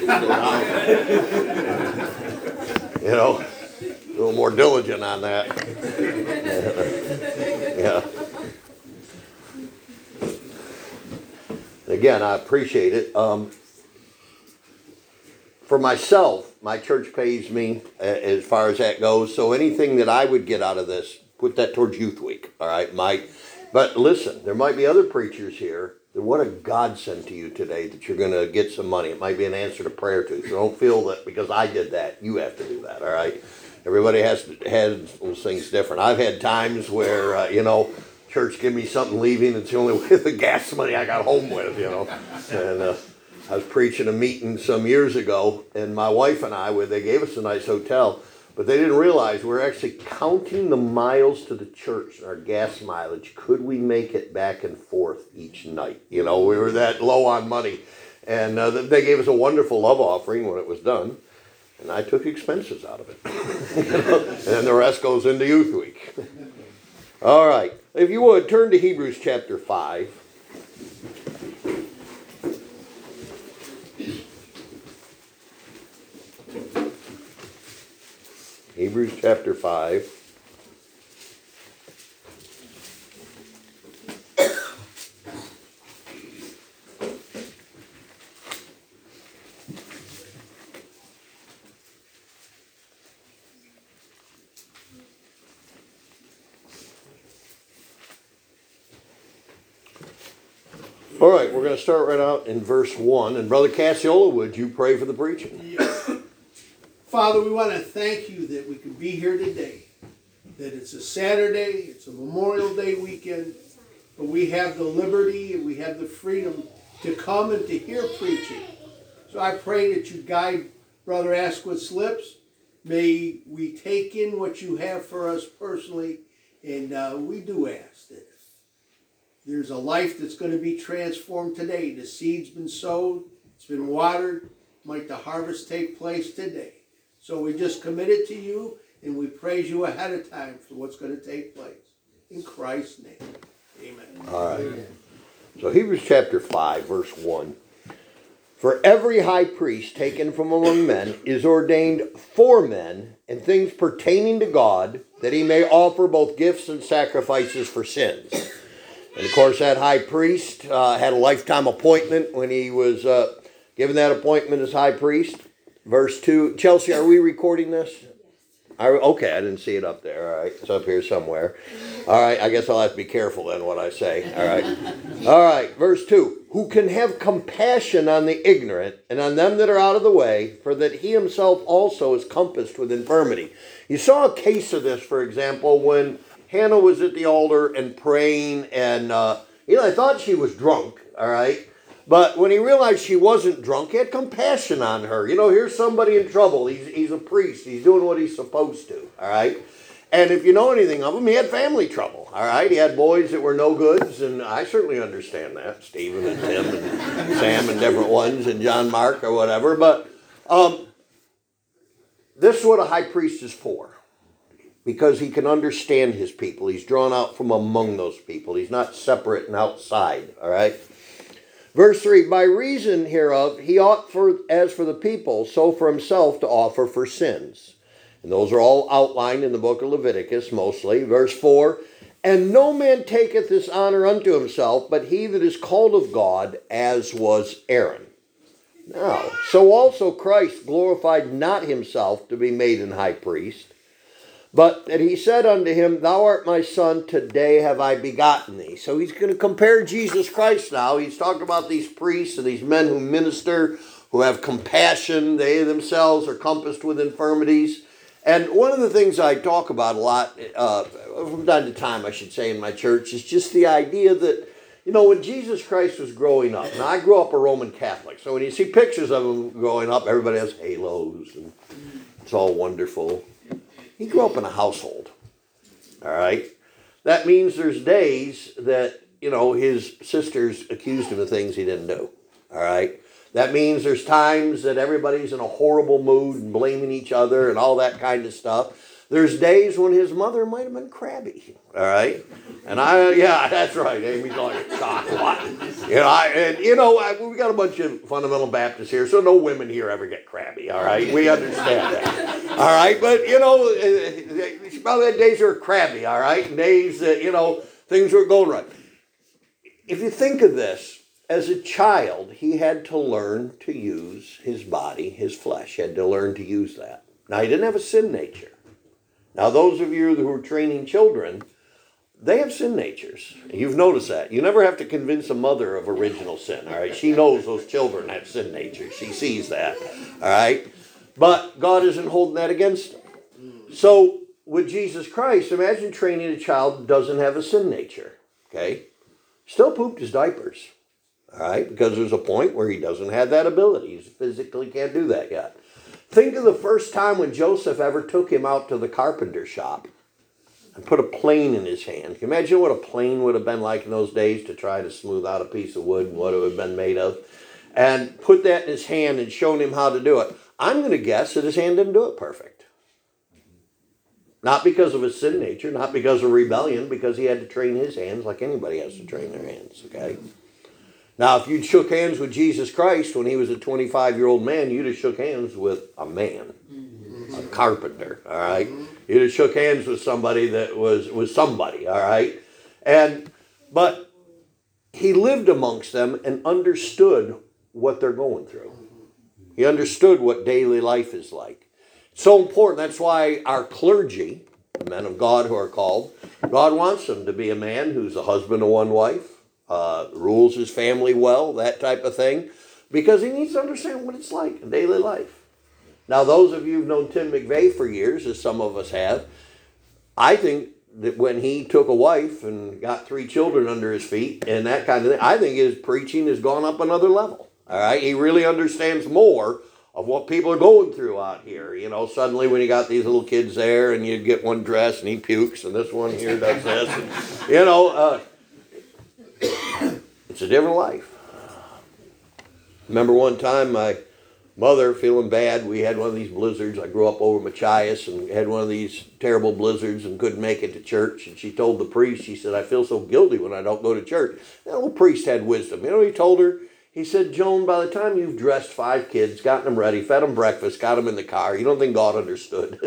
You know, a little more diligent on that. Yeah. Again, I appreciate it. For myself, my church pays me as far as that goes. So anything that I would get out of this, put that towards Youth Week. All right, But listen, there might be other preachers here. What a godsend to you today that you're going to get some money. It might be an answer to prayer too. So don't feel that because I did that, you have to do that. All right. Everybody has those things different. I've had times where church give me something leaving. It's the only way the gas money I got home with. And I was preaching a meeting some years ago, and my wife and I, they gave us a nice hotel. But they didn't realize we're actually counting the miles to the church, our gas mileage. Could we make it back and forth each night? We were that low on money. And they gave us a wonderful love offering when it was done. And I took expenses out of it. And then the rest goes into Youth Week. All right. If you would, turn to Hebrews chapter 5. Hebrews chapter 5. All right, we're going to start right out in verse 1. And Brother Cassiola, would you pray for the preaching? Yes. Father, we want to thank you that we could be here today, that it's a Saturday, it's a Memorial Day weekend, but we have the liberty and we have the freedom to come and to hear preaching. So I pray that you guide Brother Asquith's lips. May we take in what you have for us personally, and we do ask that there's a life that's going to be transformed today. The seed's been sowed, it's been watered. Might the harvest take place today? So we just commit it to you, and we praise you ahead of time for what's going to take place. In Christ's name, amen. All right. So Hebrews chapter 5, verse 1. For every high priest taken from among men is ordained for men in things pertaining to God, that he may offer both gifts and sacrifices for sins. And of course, that high priest had a lifetime appointment when he was given that appointment as high priest. Verse 2. Chelsea, are we recording this? Okay, I didn't see it up there. All right, it's up here somewhere. All right, I guess I'll have to be careful then what I say. All right. All right, verse 2. Who can have compassion on the ignorant and on them that are out of the way, for that he himself also is compassed with infirmity. You saw a case of this, for example, when Hannah was at the altar and praying, and I thought she was drunk, all right? But when he realized she wasn't drunk, he had compassion on her. Here's somebody in trouble. He's a priest. He's doing what he's supposed to, all right? And if you know anything of him, he had family trouble, all right? He had boys that were no goods, and I certainly understand that. Stephen and Tim and Sam and different ones, and John Mark or whatever. But this is what a high priest is for, because he can understand his people. He's drawn out from among those people. He's not separate and outside, all right? Verse 3, by reason hereof, he ought as for the people, so for himself to offer for sins. And those are all outlined in the book of Leviticus, mostly. Verse 4, and no man taketh this honor unto himself, but he that is called of God, as was Aaron. Now, so also Christ glorified not himself to be made an high priest, but that he said unto him, thou art my son, today have I begotten thee. So he's going to compare Jesus Christ now. He's talking about these priests and these men who minister, who have compassion. They themselves are compassed with infirmities. And one of the things I talk about a lot, from time to time, I should say, in my church, is just the idea that, when Jesus Christ was growing up, now I grew up a Roman Catholic, so when you see pictures of him growing up, everybody has halos, and it's all wonderful. He grew up in a household, all right? That means there's days that, his sisters accused him of things he didn't do, all right? That means there's times that everybody's in a horrible mood and blaming each other and all that kind of stuff. There's days when his mother might have been crabby, all right? And yeah, that's right. Amy's like, God, what? We got a bunch of fundamental Baptists here, so no women here ever get crabby, all right? We understand that, all right? But, she probably had days that were crabby, all right? And days that, things were going right. If you think of this, as a child, he had to learn to use his body, his flesh. He had to learn to use that. Now, he didn't have a sin nature. Now, those of you who are training children, they have sin natures. You've noticed that. You never have to convince a mother of original sin, all right? She knows those children have sin natures. She sees that, all right? But God isn't holding that against them. So, with Jesus Christ, imagine training a child that doesn't have a sin nature, okay? Still pooped his diapers, all right? Because there's a point where he doesn't have that ability. He physically can't do that yet. Think of the first time when Joseph ever took him out to the carpenter shop and put a plane in his hand. Can you imagine what a plane would have been like in those days to try to smooth out a piece of wood and what it would have been made of? And put that in his hand and shown him how to do it. I'm going to guess that his hand didn't do it perfect. Not because of his sin nature, not because of rebellion, because he had to train his hands like anybody has to train their hands, okay? Now, if you'd shook hands with Jesus Christ when he was a 25-year-old man, you'd have shook hands with a man, a carpenter, all right? You'd have shook hands with somebody that was somebody, all right? But he lived amongst them and understood what they're going through. He understood what daily life is like. So important. That's why our clergy, the men of God who are called, God wants them to be a man who's a husband of one wife, rules his family well, that type of thing, because he needs to understand what it's like in daily life. Now, those of you who've known Tim McVeigh for years, as some of us have, I think that when he took a wife and got 3 children under his feet and that kind of thing, I think his preaching has gone up another level. All right, he really understands more of what people are going through out here. Suddenly when you got these little kids there and you get one dress and he pukes and this one here does this. And, it's a different life. Remember one time my mother feeling bad. We had one of these blizzards. I grew up over Machias and had one of these terrible blizzards and couldn't make it to church. And she told the priest, she said, I feel so guilty when I don't go to church. That old priest had wisdom. You know what he told her? He said, Joan, by the time you've dressed 5 kids, gotten them ready, fed them breakfast, got them in the car, you don't think God understood.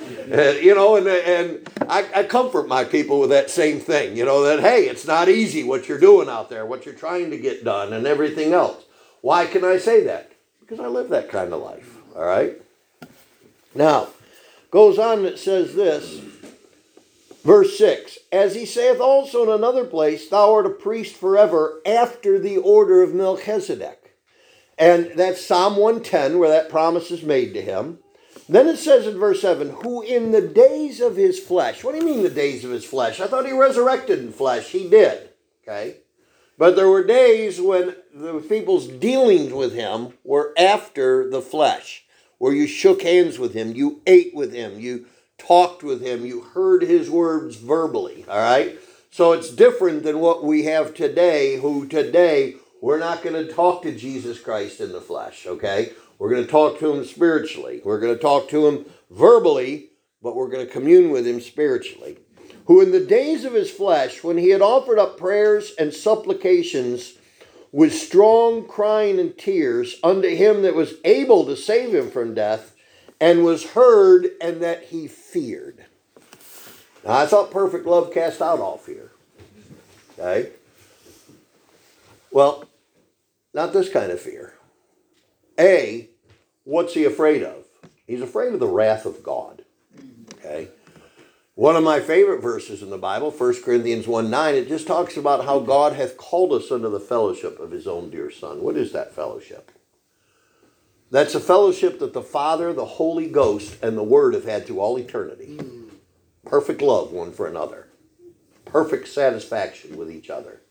and I comfort my people with that same thing, that, hey, it's not easy what you're doing out there, what you're trying to get done and everything else. Why can I say that? Because I live that kind of life, all right? Now, goes on and it says this, verse 6, as he saith also in another place, thou art a priest forever after the order of Melchizedek. And that's Psalm 110 where that promise is made to him. Then it says in verse 7, who in the days of his flesh. What do you mean the days of his flesh? I thought he resurrected in flesh. He did, okay? But there were days when the people's dealings with him were after the flesh, where you shook hands with him, you ate with him, you talked with him, you heard his words verbally, all right? So it's different than what we have today, who today we're not going to talk to Jesus Christ in the flesh, okay? We're going to talk to him spiritually. We're going to talk to him verbally, but we're going to commune with him spiritually. Who in the days of his flesh, when he had offered up prayers and supplications with strong crying and tears unto him that was able to save him from death, and was heard, and that he feared. Now, I thought perfect love cast out all fear. Okay? Well, not this kind of fear. A, what's he afraid of? He's afraid of the wrath of God. Okay? One of my favorite verses in the Bible, 1 Corinthians 1:9, it just talks about how God hath called us unto the fellowship of his own dear Son. What is that fellowship? That's a fellowship that the Father, the Holy Ghost, and the Word have had through all eternity. Perfect love one for another. Perfect satisfaction with each other.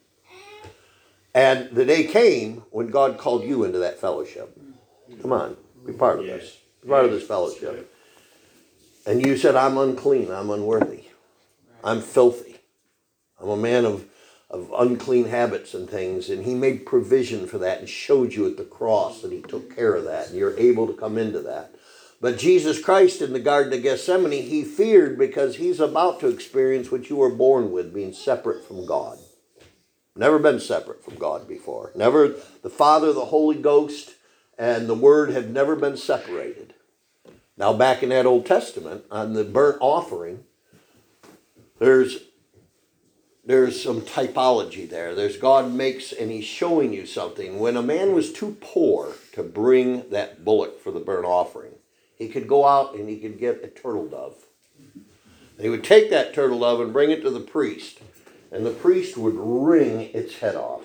And the day came when God called you into that fellowship. Come on, be part of this. Be part of this fellowship. And you said, I'm unclean, I'm unworthy. I'm filthy. I'm a man of unclean habits and things, and he made provision for that and showed you at the cross that he took care of that, and you're able to come into that. But Jesus Christ in the Garden of Gethsemane, he feared because he's about to experience what you were born with, being separate from God. Never been separate from God before. Never, the Father, the Holy Ghost, and the Word have never been separated. Now back in that Old Testament, on the burnt offering, there's some typology there. There's God makes, and he's showing you something. When a man was too poor to bring that bullock for the burnt offering, he could go out and he could get a turtle dove. And he would take that turtle dove and bring it to the priest. And the priest would wring its head off.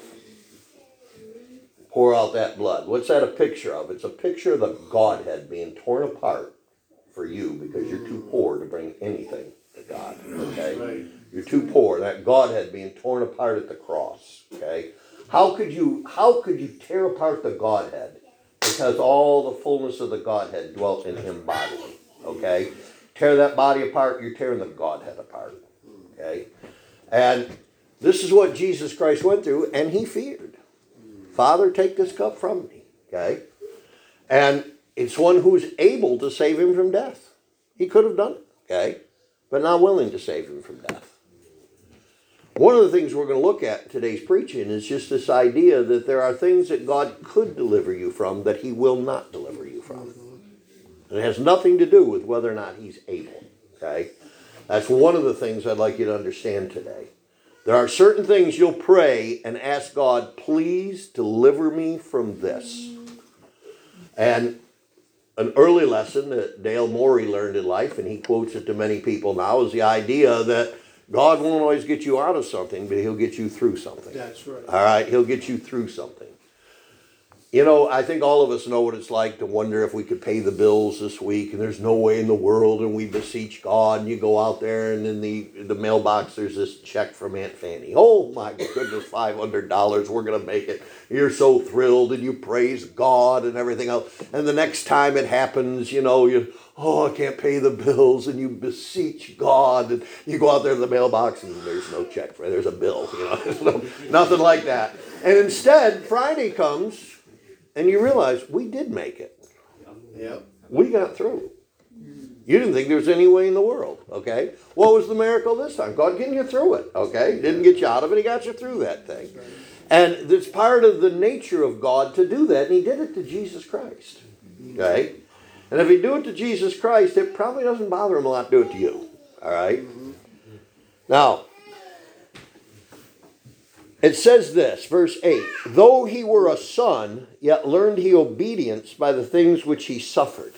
Pour out that blood. What's that a picture of? It's a picture of the Godhead being torn apart for you because you're too poor to bring anything to God. Okay? Right. You're too poor. That Godhead being torn apart at the cross. Okay? How could you tear apart the Godhead? Because all the fullness of the Godhead dwelt in him bodily. Okay? Tear that body apart, you're tearing the Godhead apart. Okay? And this is what Jesus Christ went through, and he feared. Father, take this cup from me. Okay? And it's one who's able to save him from death. He could have done it. Okay? But not willing to save him from death. One of the things we're going to look at in today's preaching is just this idea that there are things that God could deliver you from that he will not deliver you from. And it has nothing to do with whether or not he's able. Okay? That's one of the things I'd like you to understand today. There are certain things you'll pray and ask God, please deliver me from this. And an early lesson that Dale Morey learned in life, and he quotes it to many people now, is the idea that God won't always get you out of something, but he'll get you through something. That's right. All right? He'll get you through something. You know, I think all of us know what it's like to wonder if we could pay the bills this week, and there's no way in the world, and we beseech God, and you go out there, and in the mailbox, there's this check from Aunt Fanny. Oh, my goodness, $500, we're going to make it. You're so thrilled, and you praise God and everything else. And the next time it happens, you know, I can't pay the bills, and you beseech God, and you go out there to the mailbox, and there's no check, there's a bill, you know, there's nothing like that. And instead, Friday comes, and you realize, we did make it. Yep. We got through. You didn't think there was any way in the world, okay? What was the miracle this time? God getting you through it, okay? Didn't get you out of it, he got you through that thing. And it's part of the nature of God to do that, and he did it to Jesus Christ, okay? And if he do it to Jesus Christ, it probably doesn't bother him a lot to do it to you, all right? Now, it says this, verse 8, though he were a son, yet learned he obedience by the things which he suffered.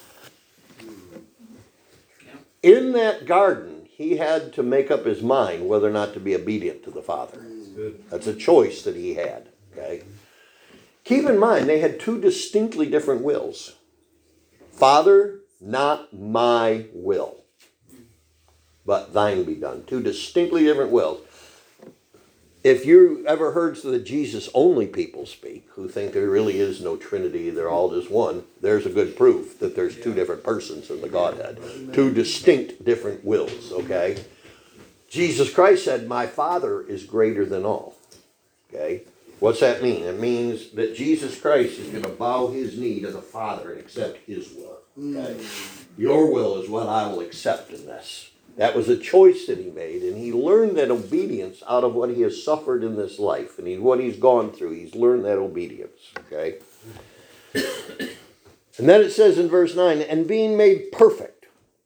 In that garden, he had to make up his mind whether or not to be obedient to the Father. That's a choice that he had. Okay? Keep in mind, they had two distinctly different wills. Father, not my will, but thine be done. Two distinctly different wills. If you ever heard the Jesus-only people speak, who think there really is no Trinity, they're all just one, there's a good proof that there's two different persons in the Godhead. Two distinct different wills, okay? Jesus Christ said, my Father is greater than all, okay? What's that mean? It means that Jesus Christ is going to bow his knee to the Father and accept his will, okay? Your will is what I will accept in this. That was a choice that he made, and he learned that obedience out of what he has suffered in this life, and what he's gone through. He's learned that obedience, okay? And then it says in verse 9, and being made perfect.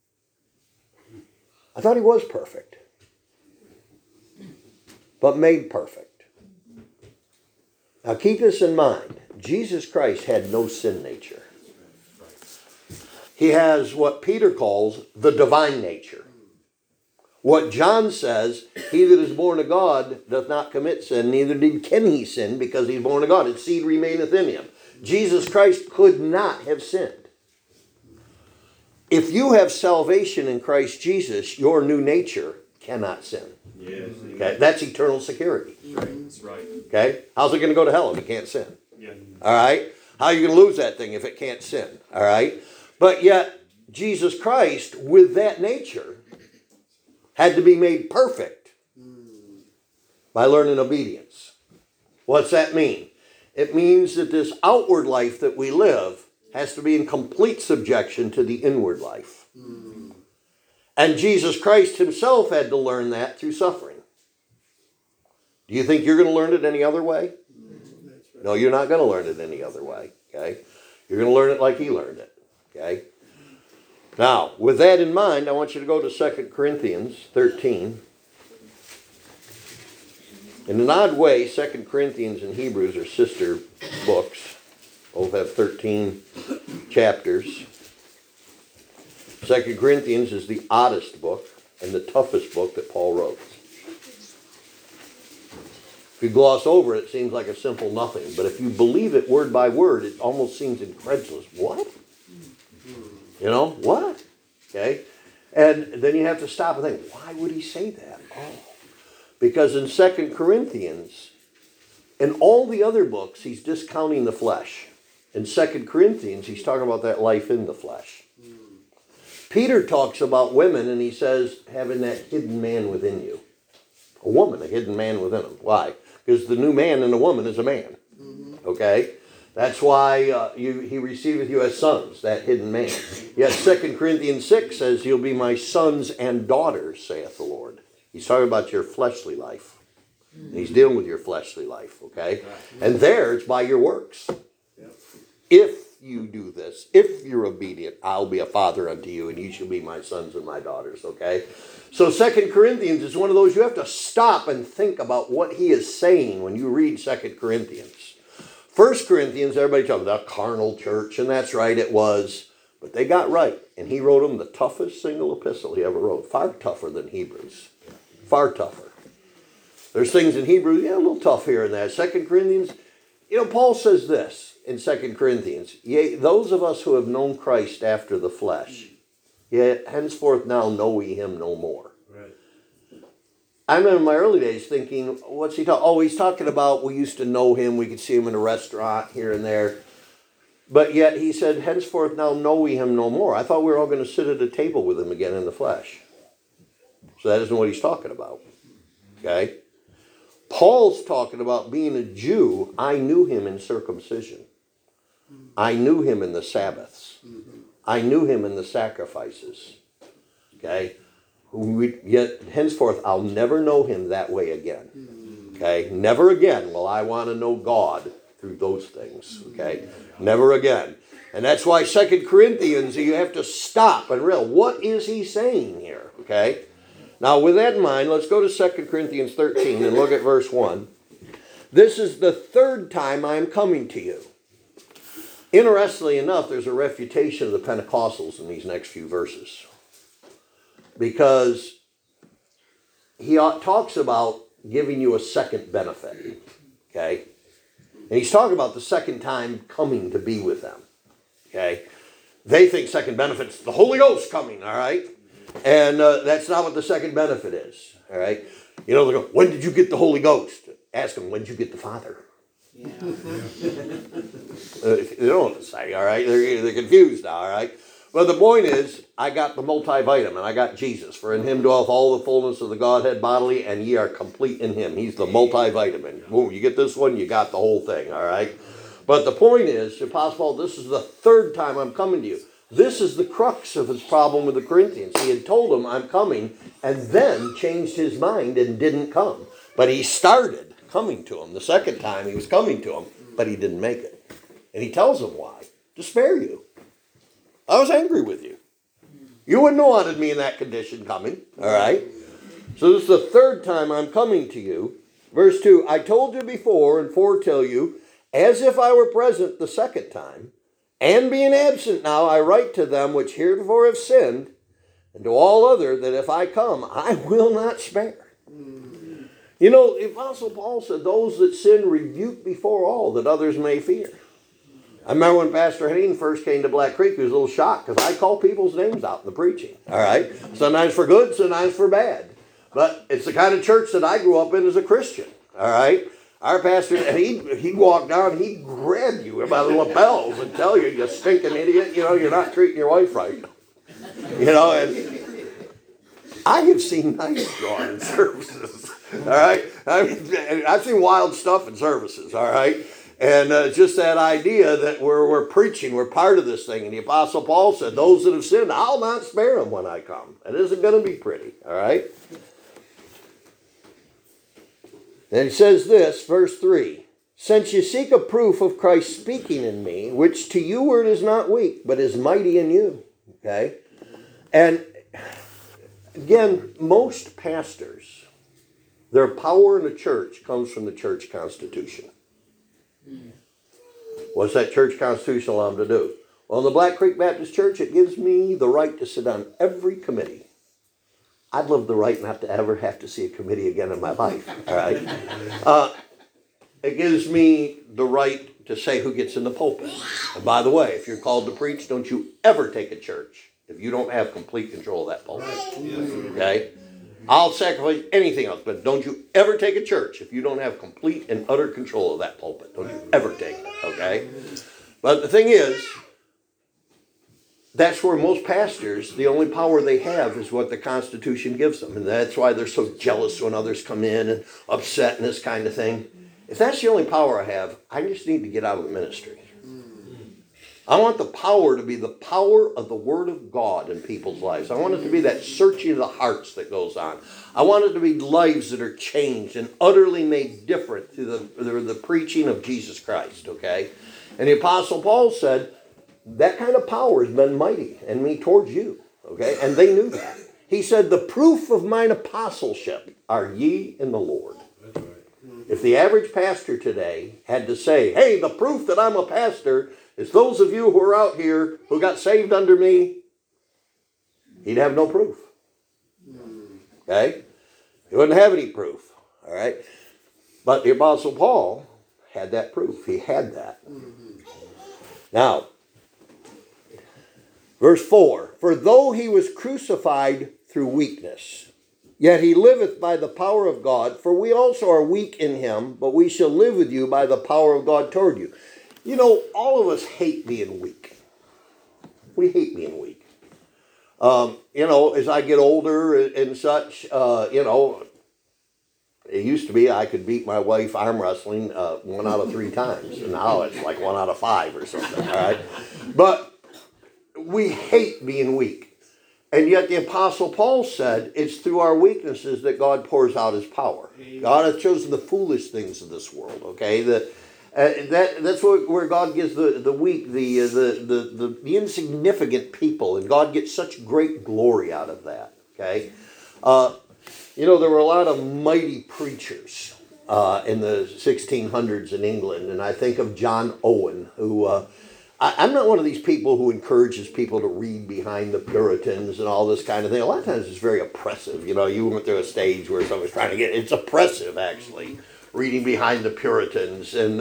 I thought he was perfect, but made perfect. Now keep this in mind. Jesus Christ had no sin nature. He has what Peter calls the divine nature. What John says, he that is born of God doth not commit sin, neither can he sin, because he's born of God. His seed remaineth in him. Jesus Christ could not have sinned. If you have salvation in Christ Jesus, your new nature cannot sin. Yes. Okay? That's eternal security. That's right. Okay? How's it going to go to hell if it can't sin? Yeah. All right? How are you going to lose that thing if it can't sin? All right? But yet, Jesus Christ, with that nature, had to be made perfect by learning obedience. What's that mean? It means that this outward life that we live has to be in complete subjection to the inward life. And Jesus Christ himself had to learn that through suffering. Do you think you're going to learn it any other way? No, you're not going to learn it any other way. Okay? You're going to learn it like he learned it. Okay? Now, with that in mind, I want you to go to 2 Corinthians 13. In an odd way, 2 Corinthians and Hebrews are sister books. Both have 13 chapters. 2 Corinthians is the oddest book and the toughest book that Paul wrote. If you gloss over it, it seems like a simple nothing. But if you believe it word by word, it almost seems incredulous. What? You know, what? Okay? And then you have to stop and think, why would he say that? Oh. Because in 2 Corinthians, in all the other books, he's discounting the flesh. In 2 Corinthians, he's talking about that life in the flesh. Peter talks about women, and he says, having that hidden man within you. A woman, a hidden man within them. Why? Because the new man in a woman is a man. Okay? That's why he receiveth you as sons, that hidden man. Yet 2 Corinthians 6 says, you'll be my sons and daughters, saith the Lord. He's talking about your fleshly life. And he's dealing with your fleshly life, okay? And there, it's by your works. If you do this, if you're obedient, I'll be a father unto you, and you shall be my sons and my daughters, okay? So 2 Corinthians is one of those you have to stop and think about what he is saying when you read 2 Corinthians. 1 Corinthians, everybody talks about carnal church, and that's right, it was. But they got right, and he wrote them the toughest single epistle he ever wrote. Far tougher than Hebrews. Far tougher. There's things in Hebrews, a little tough here and there. 2 Corinthians, Paul says this in 2 Corinthians. Yea, those of us who have known Christ after the flesh, yet henceforth now know we him no more. Right. I remember in my early days thinking, what's he talking? Oh, he's talking about we used to know him. We could see him in a restaurant here and there. But yet he said, henceforth now know we him no more. I thought we were all going to sit at a table with him again in the flesh. So that isn't what he's talking about. Okay? Paul's talking about being a Jew. I knew him in circumcision. I knew him in the Sabbaths. I knew him in the sacrifices. Okay? Yet henceforth I'll never know him that way again. Okay? Never again will I want to know God through those things. Okay? Never again. And that's why 2 Corinthians, you have to stop and realize, what is he saying here? Okay? Now, with that in mind, let's go to 2 Corinthians 13 and look at verse 1. This is the third time I am coming to you. Interestingly enough, there's a refutation of the Pentecostals in these next few verses. Because he talks about giving you a second benefit. Okay? And he's talking about the second time coming to be with them. Okay? They think second benefit's the Holy Ghost coming, all right? And that's not what the second benefit is, all right? They go, when did you get the Holy Ghost? Ask them, when did you get the Father? Yeah. They don't know what to say, all right? They're confused now, all right? Well, the point is, I got the multivitamin. I got Jesus. For in him dwelleth all the fullness of the Godhead bodily, and ye are complete in him. He's the multivitamin. Boom, you get this one, you got the whole thing, all right? But the point is, Apostle Paul, this is the third time I'm coming to you. This is the crux of his problem with the Corinthians. He had told them, I'm coming, and then changed his mind and didn't come. But he started coming to them. The second time he was coming to them, but he didn't make it. And he tells them why. To spare you. I was angry with you. You wouldn't have wanted me in that condition coming. All right? So this is the third time I'm coming to you. Verse 2, I told you before and foretell you, as if I were present the second time, and being absent now, I write to them which heretofore have sinned, and to all other, that if I come, I will not spare. The Apostle Paul said, those that sin rebuke before all, that others may fear. I remember when Pastor Hayden first came to Black Creek, he was a little shocked, because I call people's names out in the preaching. All right? Sometimes for good, sometimes for bad. But it's the kind of church that I grew up in as a Christian. All right? Our pastor, and he'd walk down, he'd grab you by the lapels and tell you, you stinking idiot, you're not treating your wife right. And I have seen nice drawn in services, all right? I've seen wild stuff in services, all right? And just that idea that we're preaching, we're part of this thing. And the Apostle Paul said, those that have sinned, I'll not spare them when I come. It isn't going to be pretty, all right? And he says this, verse 3, since you seek a proof of Christ speaking in me, which to you word is not weak, but is mighty in you, okay? And again, most pastors, their power in the church comes from the church constitution. What's that church constitution allow them to do? Well, in the Black Creek Baptist Church, it gives me the right to sit on every committee. I'd love the right not to ever have to see a committee again in my life. All right. It gives me the right to say who gets in the pulpit. And by the way, if you're called to preach, don't you ever take a church if you don't have complete control of that pulpit. Okay? I'll sacrifice anything else, but don't you ever take a church if you don't have complete and utter control of that pulpit. Don't you ever take it, okay? But the thing is, that's where most pastors, the only power they have is what the Constitution gives them. And that's why they're so jealous when others come in and upset and this kind of thing. If that's the only power I have, I just need to get out of the ministry. I want the power to be the power of the Word of God in people's lives. I want it to be that searching of the hearts that goes on. I want it to be lives that are changed and utterly made different through the preaching of Jesus Christ, okay? And the Apostle Paul said, that kind of power has been mighty in me towards you, okay? And they knew that. He said, the proof of mine apostleship are ye in the Lord. That's right. If the average pastor today had to say, hey, the proof that I'm a pastor is those of you who are out here who got saved under me, he'd have no proof. Okay? He wouldn't have any proof. All right? But the Apostle Paul had that proof. He had that. Now, verse 4, for though he was crucified through weakness, yet he liveth by the power of God, for we also are weak in him, but we shall live with you by the power of God toward you. You know, all of us hate being weak. We hate being weak. You know, as I get older and such, you know, it used to be I could beat my wife arm wrestling 1 out of 3 times. And now it's like 1 out of 5 or something, all right? But we hate being weak. And yet the Apostle Paul said it's through our weaknesses that God pours out his power. God has chosen the foolish things of this world, okay? That's where God gives the weak, the insignificant people, and God gets such great glory out of that. Okay, you know, there were a lot of mighty preachers in the 1600s in England, and I think of John Owen, who I'm not one of these people who encourages people to read behind the Puritans and all this kind of thing. A lot of times it's very oppressive. You know, you went through a stage where someone's trying to it's oppressive actually. Reading behind the Puritans. And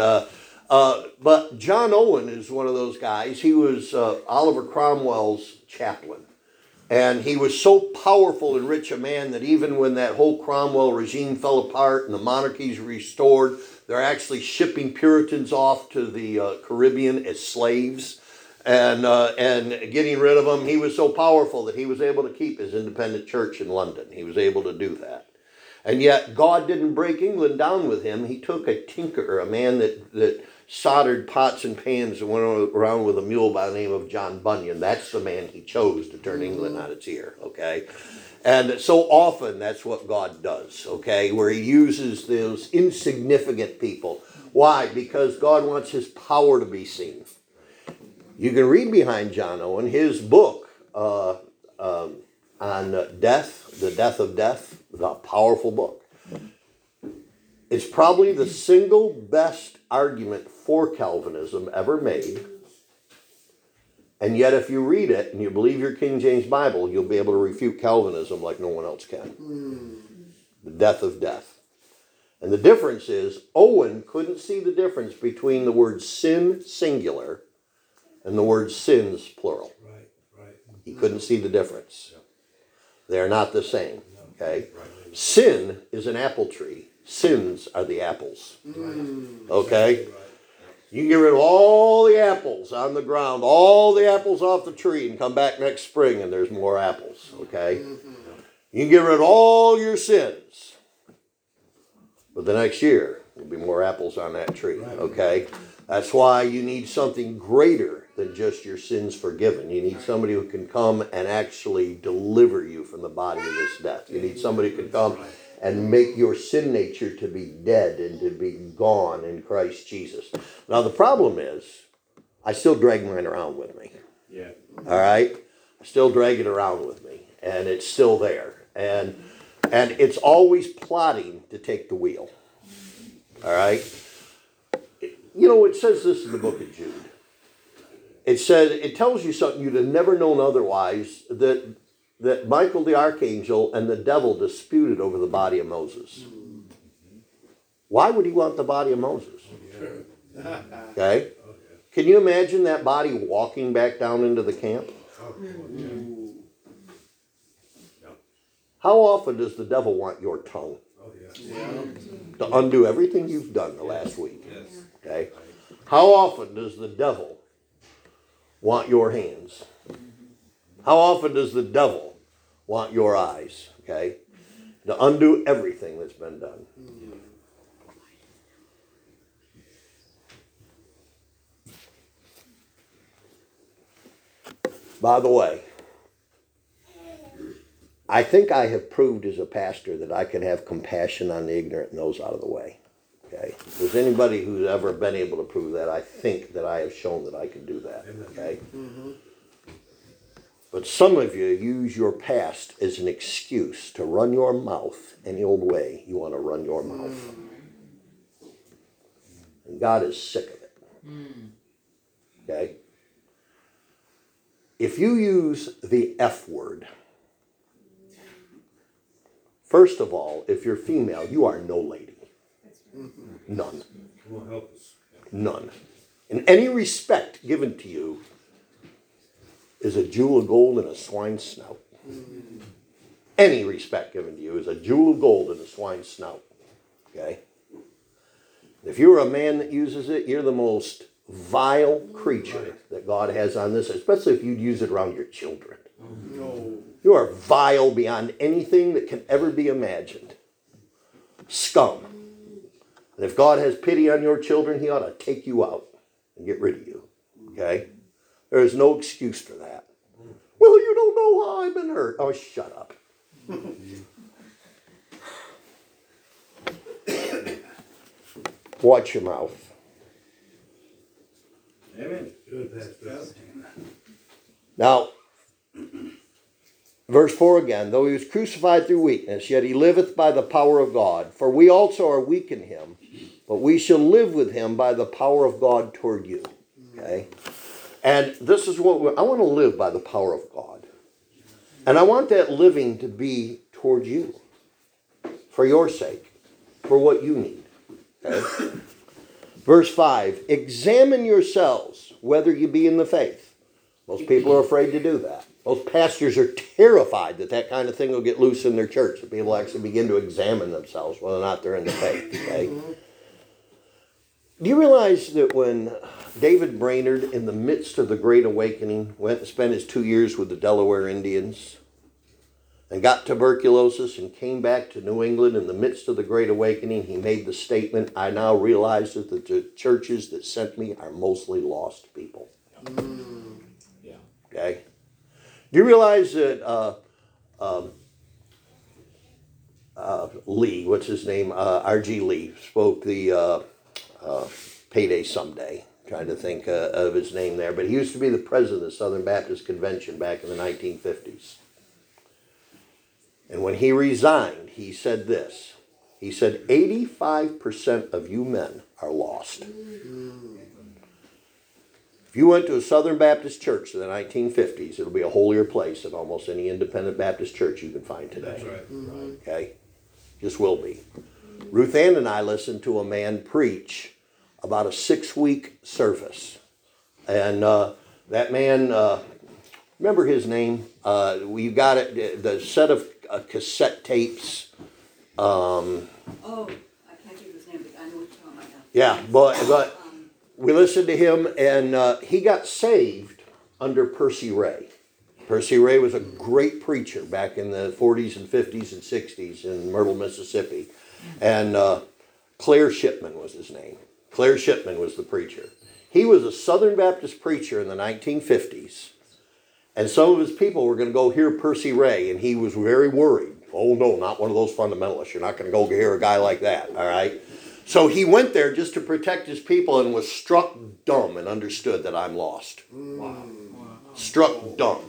but John Owen is one of those guys. He was Oliver Cromwell's chaplain. And he was so powerful and rich a man that even when that whole Cromwell regime fell apart and the monarchy's restored, they're actually shipping Puritans off to the Caribbean as slaves and getting rid of them. He was so powerful that he was able to keep his independent church in London. He was able to do that. And yet God didn't break England down with him. He took a tinkerer, a man that soldered pots and pans and went around with a mule by the name of John Bunyan. That's the man he chose to turn England on its ear, okay? And so often that's what God does, okay, where he uses those insignificant people. Why? Because God wants his power to be seen. You can read behind John Owen, his book on death, the death of death, a powerful book. It's probably the single best argument for Calvinism ever made. And yet if you read it and you believe your King James Bible, you'll be able to refute Calvinism like no one else can. The death of death. And the difference is, Owen couldn't see the difference between the word sin singular and the word sins plural. Right. He couldn't see the difference. They're not the same. Okay? Sin is an apple tree. Sins are the apples. Okay? You can get rid of all the apples on the ground, all the apples off the tree, and come back next spring and there's more apples. Okay? You can get rid of all your sins. But the next year, there'll be more apples on that tree. Okay? That's why you need something greater than just your sins forgiven. You need somebody who can come and actually deliver you from the body of this death. You need somebody who can come and make your sin nature to be dead and to be gone in Christ Jesus. Now the problem is, I still drag mine around with me. Yeah. All right? I still drag it around with me, and it's still there. And it's always plotting to take the wheel. All right? You know, it says this in the book of Jude. It tells you something you'd have never known otherwise, that Michael the archangel and the devil disputed over the body of Moses. Why would he want the body of Moses? Okay? Can you imagine that body walking back down into the camp? How often does the devil want your tongue? To undo everything you've done the last week. Okay? How often does the devil want your hands? How often does the devil want your eyes? Okay? To undo everything that's been done. By the way, I think I have proved as a pastor that I can have compassion on the ignorant and those out of the way. Okay? If there's anybody who's ever been able to prove that, I think that I have shown that I can do that. Okay? But some of you use your past as an excuse to run your mouth any old way you want to run your mouth. And God is sick of it. Okay? If you use the F word, first of all, if you're female, you are no lady. None. None. And any respect given to you is a jewel of gold and a swine's snout. Any respect given to you is a jewel of gold and a swine's snout. Okay? If you're a man that uses it, you're the most vile creature that God has on this, especially if you'd use it around your children. You are vile beyond anything that can ever be imagined. Scum. And if God has pity on your children, he ought to take you out and get rid of you. Okay? There is no excuse for that. Well, you don't know how I've been hurt. Oh, shut up. Watch your mouth. Amen. Now, verse 4 again. Though he was crucified through weakness, yet he liveth by the power of God. For we also are weak in him, but we shall live with him by the power of God toward you. Okay? And this is what I want to live by the power of God. And I want that living to be toward you. For your sake. For what you need. Okay? Verse 5. Examine yourselves whether you be in the faith. Most people are afraid to do that. Most pastors are terrified that that kind of thing will get loose in their church. That people actually begin to examine themselves whether or not they're in the faith. Okay? Do you realize that when David Brainerd, in the midst of the Great Awakening, went and spent his 2 years with the Delaware Indians and got tuberculosis and came back to New England in the midst of the Great Awakening, he made the statement, I now realize that the churches that sent me are mostly lost people. Yeah. Okay? Do you realize that Lee, what's his name? R.G. Lee spoke the Payday Someday. Trying to think of his name there. But he used to be the president of the Southern Baptist Convention back in the 1950s. And when he resigned, he said this. He said, 85% of you men are lost. If you went to a Southern Baptist church in the 1950s, it'll be a holier place than almost any independent Baptist church you can find today. That's right. Okay? Just will be. Ruth Ann and I listened to a man preach about a 6-week service. And that man, remember his name? We got it, the set of cassette tapes. Oh, I can't think of his name, but I know what you're talking about now. Yeah, but we listened to him, and he got saved under Percy Ray. Percy Ray was a great preacher back in the 40s and 50s and 60s in Myrtle, Mississippi. And Claire Shipman was his name. Claire Shipman was the preacher. He was a Southern Baptist preacher in the 1950s. And some of his people were going to go hear Percy Ray, and he was very worried. Oh, no, not one of those fundamentalists. You're not going to go hear a guy like that, all right? So he went there just to protect his people and was struck dumb and understood that I'm lost. Wow. Struck dumb.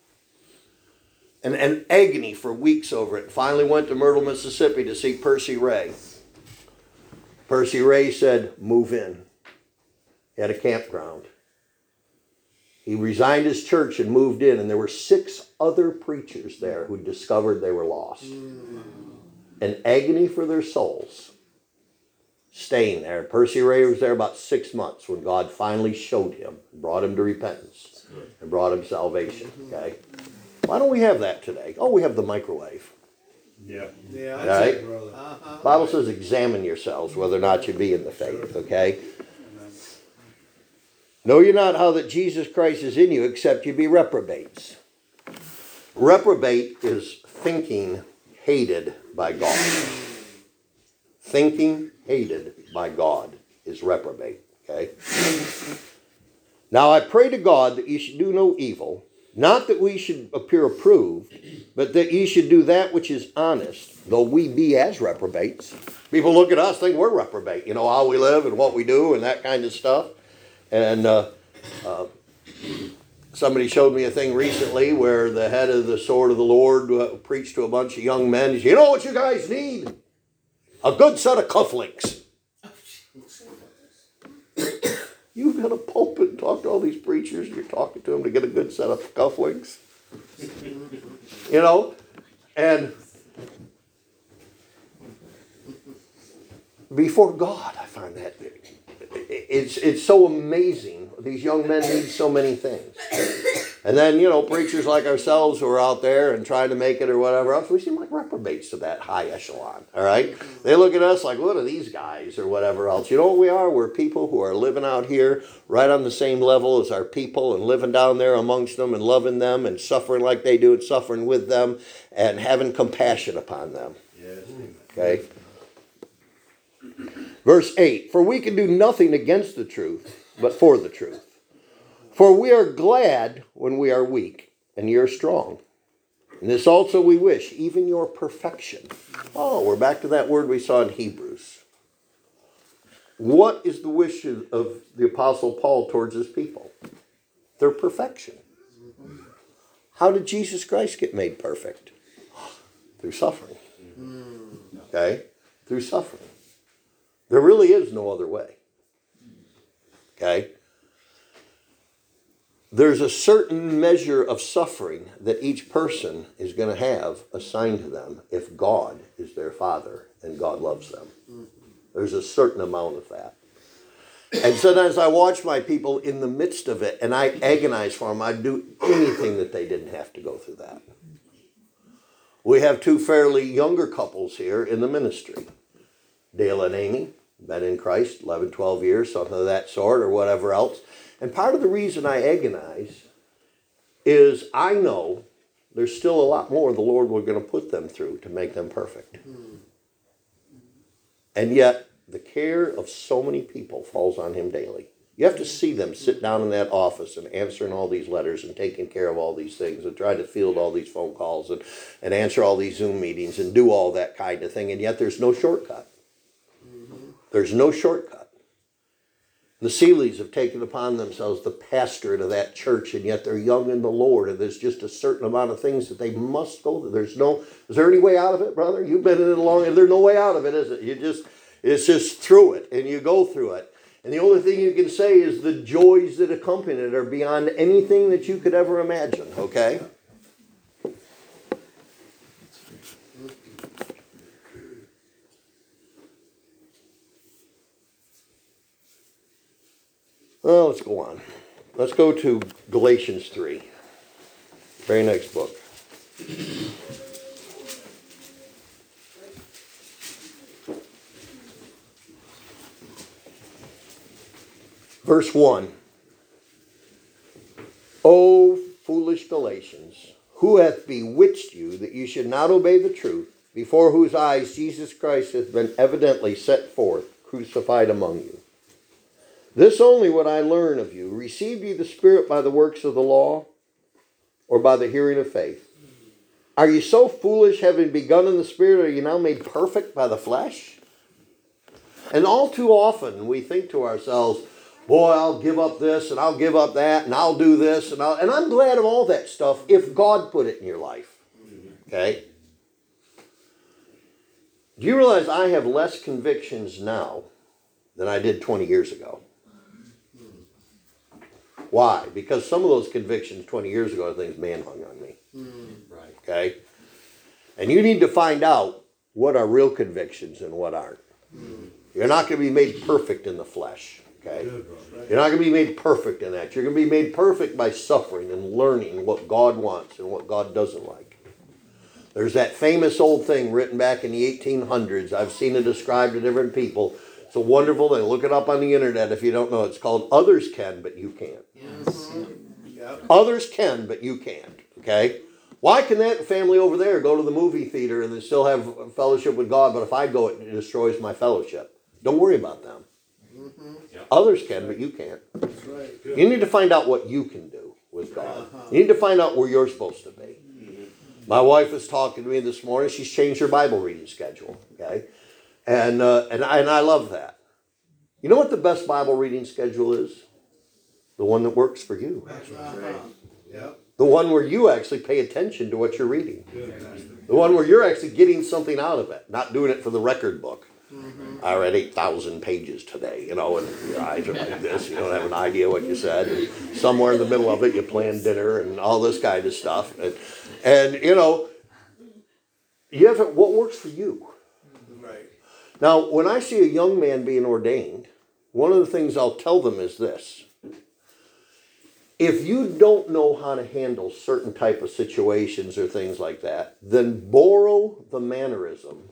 And agony for weeks over it. Finally went to Myrtle, Mississippi to see Percy Ray. Percy Ray said, move in. He had a campground. He resigned his church and moved in, and there were 6 other preachers there who discovered they were lost. And agony for their souls. Staying there. Percy Ray was there about 6 months when God finally showed him, brought him to repentance, and brought him salvation. Okay? Why don't we have that today? Oh, we have the microwave. Yeah. Yeah, Right? that's it, brother. Bible says examine yourselves whether or not you be in the faith. Okay? Know ye not how that Jesus Christ is in you, except you be reprobates. Reprobate is thinking hated by God. Thinking hated by God is reprobate. Okay? Now I pray to God that ye should do no evil, not that we should appear approved, but that ye should do that which is honest, though we be as reprobates. People look at us, think we're reprobate. You know, how we live and what we do and that kind of stuff. And somebody showed me a thing recently where the head of the Sword of the Lord preached to a bunch of young men. He said, you know what you guys need? A good set of cufflinks. You've got a pulpit and talk to all these preachers. You're talking to them to get a good set of cufflinks. You know? And before God, I find that it's so amazing. These young men need so many things. And then, you know, preachers like ourselves who are out there and trying to make it or whatever else, we seem like reprobates to that high echelon, all right? They look at us like, what are these guys or whatever else? You know what we are? We're people who are living out here right on the same level as our people and living down there amongst them and loving them and suffering like they do and suffering with them and having compassion upon them. Okay? Verse 8, for we can do nothing against the truth, but for the truth. For we are glad when we are weak, and ye are strong. And this also we wish, even your perfection. Oh, we're back to that word we saw in Hebrews. What is the wish of the Apostle Paul towards his people? Their perfection. How did Jesus Christ get made perfect? Through suffering. Okay? Through suffering. There really is no other way. Okay? There's a certain measure of suffering that each person is going to have assigned to them if God is their Father and God loves them. There's a certain amount of that. And sometimes I watch my people in the midst of it and I agonize for them. I'd do anything that they didn't have to go through that. We have 2 fairly younger couples here in the ministry. Dale and Amy, been in Christ 11, 12 years, something of that sort or whatever else. And part of the reason I agonize is I know there's still a lot more the Lord was going to put them through to make them perfect. And yet, the care of so many people falls on him daily. You have to see them sit down in that office and answering all these letters and taking care of all these things and try to field all these phone calls and answer all these Zoom meetings and do all that kind of thing. And yet there's no shortcut. There's no shortcut. The Seeleys have taken upon themselves the pastorate of that church, and yet they're young in the Lord, and there's just a certain amount of things that they must go through. Is there any way out of it, brother? You've been in it long, and there's no way out of it, is it? It's just through it, and you go through it. And the only thing you can say is the joys that accompany it are beyond anything that you could ever imagine, okay? Well, let's go on. Let's go to Galatians 3. Very next book. Verse 1. O foolish Galatians, who hath bewitched you that you should not obey the truth, before whose eyes Jesus Christ hath been evidently set forth, crucified among you? This only would I learn of you. Received ye the Spirit by the works of the law, or by the hearing of faith? Are you so foolish, having begun in the Spirit, are you now made perfect by the flesh? And all too often we think to ourselves, boy, I'll give up this, and I'll give up that, and I'll do this, and I'm glad of all that stuff if God put it in your life. Okay? Do you realize I have less convictions now than I did 20 years ago? Why? Because some of those convictions 20 years ago are things man hung on me. Right. Okay? And you need to find out what are real convictions and what aren't. You're not going to be made perfect in the flesh. Okay? You're not going to be made perfect in that. You're going to be made perfect by suffering and learning what God wants and what God doesn't like. There's that famous old thing written back in the 1800s. I've seen it described to different people. It's a wonderful thing. Look it up on the internet if you don't know. It's called Others Can, But You Can't. Yes. Yep. Others can, but you can't. Okay? Why can that family over there go to the movie theater and they still have fellowship with God, but if I go, it destroys my fellowship? Don't worry about them. Yep. Others can, but you can't. That's right. You need to find out what you can do with God. You need to find out where you're supposed to be. My wife was talking to me this morning. She's changed her Bible reading schedule. Okay? And I love that. You know what the best Bible reading schedule is? The one that works for you. Yep. The one where you actually pay attention to what you're reading. The one where you're actually getting something out of it, not doing it for the record book. I read 8,000 pages today, and your eyes are like this. You don't have an idea what you said. And somewhere in the middle of it, you plan dinner and all this kind of stuff. And you have what works for you. Right. Now, when I see a young man being ordained, one of the things I'll tell them is this. If you don't know how to handle certain type of situations or things like that, then borrow the mannerism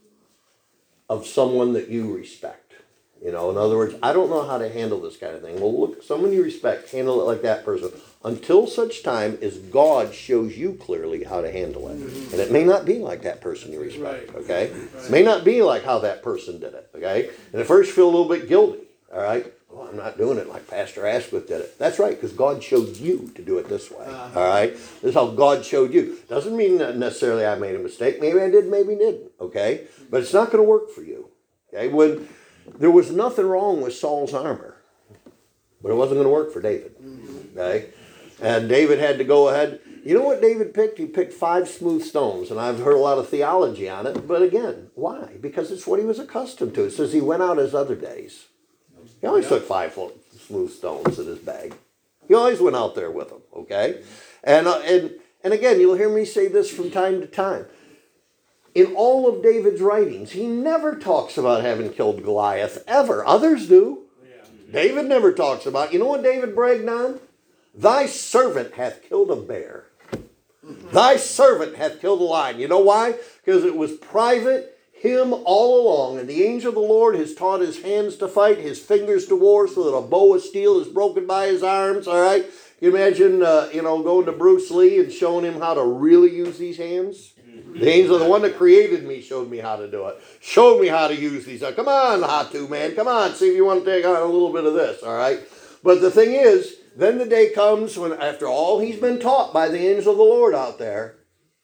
of someone that you respect. In other words, I don't know how to handle this kind of thing. Well, look, someone you respect, handle it like that person until such time as God shows you clearly how to handle it. And it may not be like that person you respect, Right. okay? It may not be like how that person did it, okay? And at first you feel a little bit guilty, all right? Well, I'm not doing it like Pastor Asquith did it. That's right, because God showed you to do it this way, all right? This is how God showed you. Doesn't mean that necessarily I made a mistake. Maybe I did, maybe didn't, okay? But it's not going to work for you, okay? When there was nothing wrong with Saul's armor, but it wasn't going to work for David, okay? And David had to go ahead. You know what David picked? He picked 5 smooth stones, and I've heard a lot of theology on it. But again, why? Because it's what he was accustomed to. It says he went out as other days. He always took 5 smooth stones in his bag. He always went out there with them, okay? And again, you'll hear me say this from time to time. In all of David's writings, he never talks about having killed Goliath, ever. Others do. David never talks about. You know what David bragged on? Thy servant hath killed a bear. Thy servant hath killed a lion. You know why? Because it was private, him all along. And the angel of the Lord has taught his hands to fight, his fingers to war, so that a bow of steel is broken by his arms. All right? You imagine, going to Bruce Lee and showing him how to really use these hands? The angel, the one that created me, showed me how to do it. Showed me how to use these. Come on, Hatu, man. Come on. See if you want to take on a little bit of this. All right? But the thing is, then the day comes when, after all he's been taught by the angel of the Lord out there,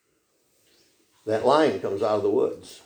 that lion comes out of the woods.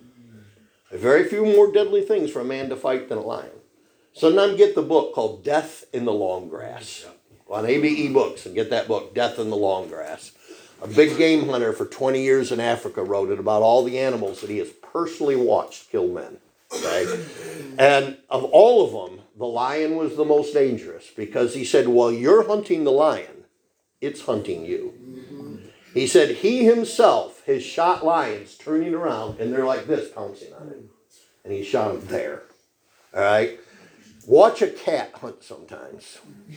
Very few more deadly things for a man to fight than a lion. Sometimes get the book called Death in the Long Grass. Go on ABE Books and get that book, Death in the Long Grass. A big game hunter for 20 years in Africa wrote it about all the animals that he has personally watched kill men. Okay? And of all of them, the lion was the most dangerous because he said, while you're hunting the lion, it's hunting you. He said he himself has shot lions turning around and they're like this, pouncing on him. And he shot them there. All right? Watch a cat hunt sometimes.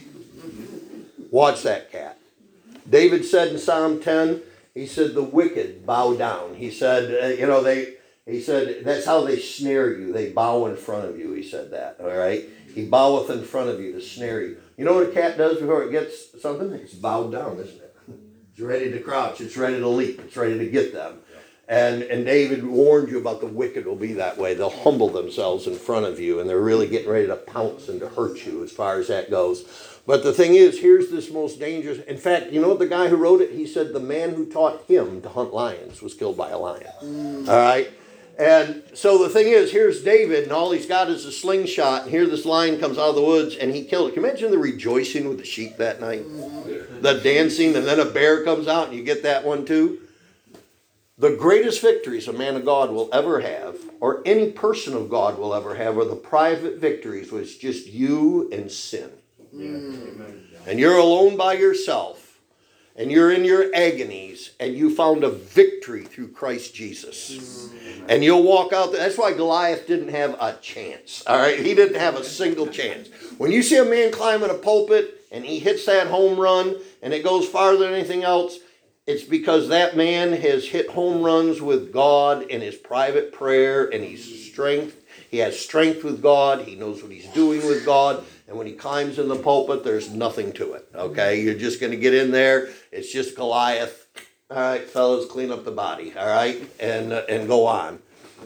Watch that cat. David said in Psalm 10, he said, the wicked bow down. He said, he said, that's how they snare you. They bow in front of you. He said that, all right? He boweth in front of you to snare you. You know what a cat does before it gets something? It's bowed down, isn't it? It's ready to crouch. It's ready to leap. It's ready to get them. And David warned you about the wicked will be that way. They'll humble themselves in front of you, and they're really getting ready to pounce and to hurt you as far as that goes. But the thing is, here's this most dangerous. In fact, you know what the guy who wrote it? He said the man who taught him to hunt lions was killed by a lion. All right? And so the thing is, here's David, and all he's got is a slingshot, and here this lion comes out of the woods, and he killed it. Can you imagine the rejoicing with the sheep that night? The dancing, and then a bear comes out, and you get that one too. The greatest victories a man of God will ever have, or any person of God will ever have, are the private victories where it's just you and sin. And you're alone by yourself, and you're in your agonies, and you found a victory through Christ Jesus. And you'll walk out there. That's why Goliath didn't have a chance. All right, he didn't have a single chance. When you see a man climbing a pulpit and he hits that home run and it goes farther than anything else, it's because that man has hit home runs with God in his private prayer, and he's strength. He has strength with God. He knows what he's doing with God. And when he climbs in the pulpit, there's nothing to it. Okay, you're just going to get in there. It's just Goliath. All right, fellas, clean up the body. All right, and go on.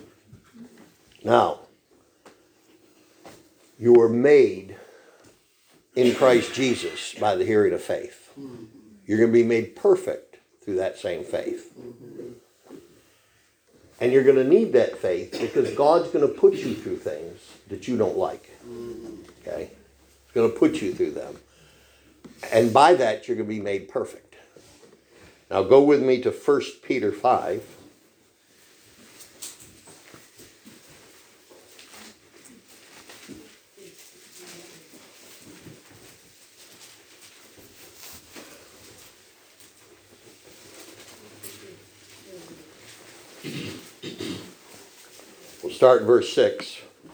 Now, you were made in Christ Jesus by the hearing of faith. You're going to be made perfect through that same faith. And you're going to need that faith because God's going to put you through things that you don't like. Okay? He's going to put you through them. And by that, you're going to be made perfect. Now go with me to 1 Peter 5. We'll start in verse 6.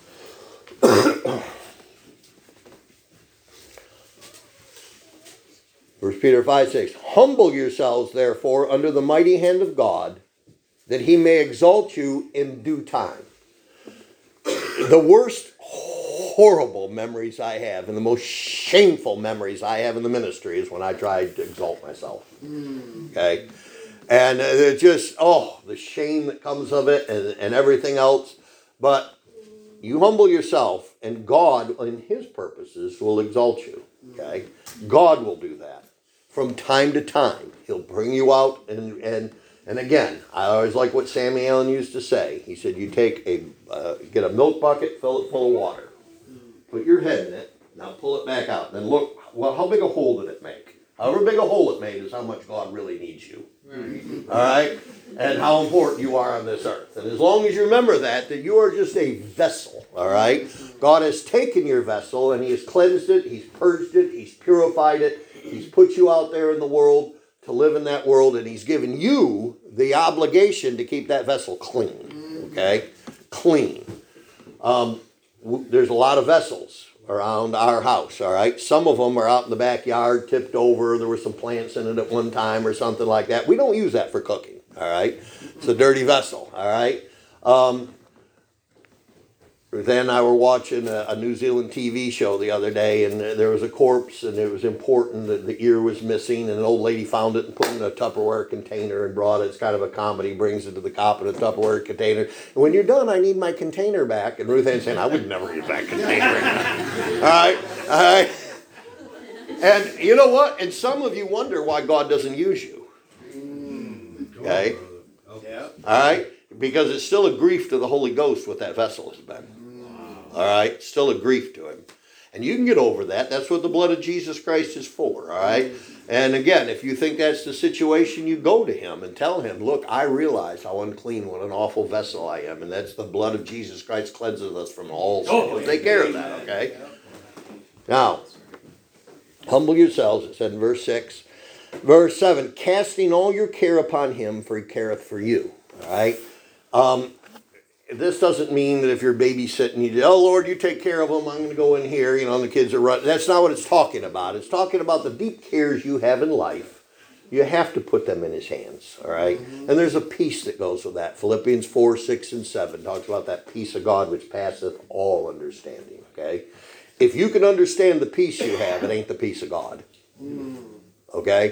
First Peter 5:6. Humble yourselves, therefore, under the mighty hand of God, that he may exalt you in due time. The worst horrible memories I have, and the most shameful memories I have in the ministry, is when I tried to exalt myself. Okay? And it's just, the shame that comes of it and everything else. But you humble yourself, and God, in his purposes, will exalt you. Okay? God will do that. From time to time, he'll bring you out. And again, I always like what Sammy Allen used to say. He said, you take get a milk bucket, fill it full of water. Put your head in it. Now pull it back out. Then look, how big a hole did it make? However big a hole it made is how much God really needs you. All right? And how important you are on this earth. And as long as you remember that you are just a vessel. All right? God has taken your vessel and he has cleansed it. He's purged it. He's purified it. He's put you out there in the world to live in that world. And he's given you the obligation to keep that vessel clean. Okay? Clean. There's a lot of vessels around our house, all right? Some of them are out in the backyard, tipped over. There were some plants in it at one time or something like that. We don't use that for cooking, all right? It's a dirty vessel, all right? Then and I were watching a New Zealand TV show the other day, and there was a corpse, and it was important that the ear was missing, and an old lady found it and put it in a Tupperware container and brought it. It's kind of a comedy, brings it to the cop in a Tupperware container. And when you're done, I need my container back. And Ruth Ann's saying, I would never get that container. All right. And you know what? And some of you wonder why God doesn't use you. Okay? All right? Because it's still a grief to the Holy Ghost what that vessel has been. All right? Still a grief to him. And you can get over that. That's what the blood of Jesus Christ is for. All right? And again, if you think that's the situation, you go to him and tell him, look, I realize how unclean, what an awful vessel I am. And that's the blood of Jesus Christ cleanses us from all sin. He'll take care of that, okay? Now, humble yourselves, it said in verse 6. Verse 7, casting all your care upon him, for he careth for you. All right? This doesn't mean that if you're babysitting, you oh, Lord, you take care of them, I'm going to go in here, and the kids are running. That's not what it's talking about. It's talking about the deep cares you have in life. You have to put them in his hands, all right? And there's a peace that goes with that. Philippians 4, 6, and 7 talks about that peace of God which passeth all understanding, okay? If you can understand the peace you have, it ain't the peace of God, okay?